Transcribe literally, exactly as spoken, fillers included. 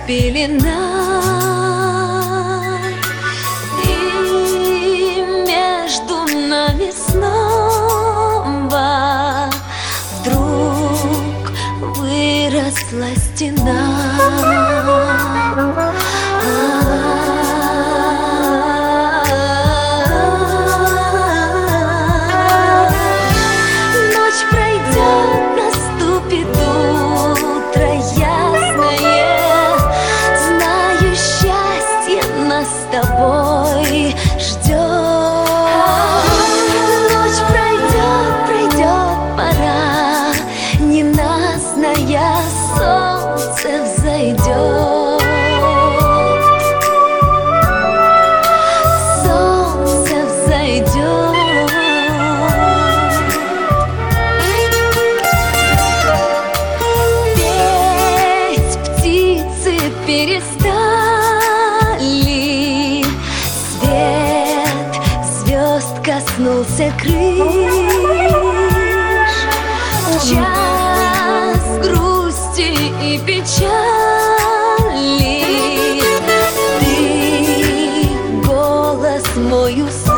пеленой, и между нами снова вдруг выросла стена. Ночь пройдет, наступит утро ясное, знаю, счастье нас с тобой ждет. Ночь пройдет, пройдет пора ненастная, солнце взойдет. Солнце взойдет. Петь птицы перестали, свет звезд коснулся крыш. В час грусти и печали ты голос мой услышал.